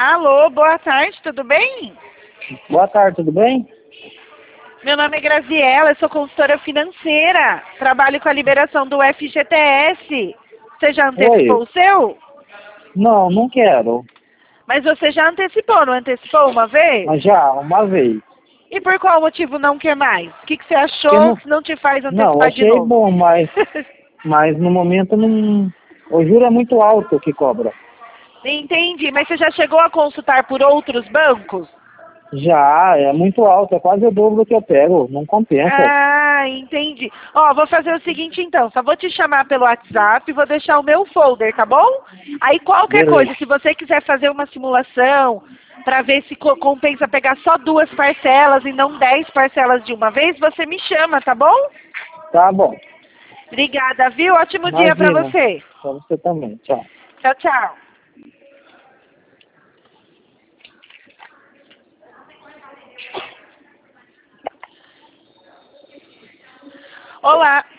Alô, boa tarde, tudo bem? Boa tarde, tudo bem? Meu nome é Graziela, eu sou consultora financeira. Trabalho com a liberação do FGTS. Você já antecipou Oi. o seu? Não, não quero. Mas você já antecipou, não antecipou uma vez? Mas já, uma vez. E por qual motivo não quer mais? O que você Que achou não, que não te faz não, antecipar de achei novo? bom, mas no momento não. O juro é muito alto que cobra. Entendi, mas você já chegou a consultar por outros bancos? Já, é muito alto, é quase o dobro que eu pego, não compensa. Ah, entendi. Ó, vou fazer o seguinte então, só vou te chamar pelo WhatsApp e vou deixar o meu folder, tá bom? Aí qualquer Beleza. coisa, se você quiser fazer uma simulação para ver se compensa pegar só 2 parcelas e não 10 parcelas de uma vez, você me chama, tá bom? Tá bom. Obrigada, viu? Ótimo dia para Imagina. você. Pra você também. Tchau. Tchau, tchau. Olá.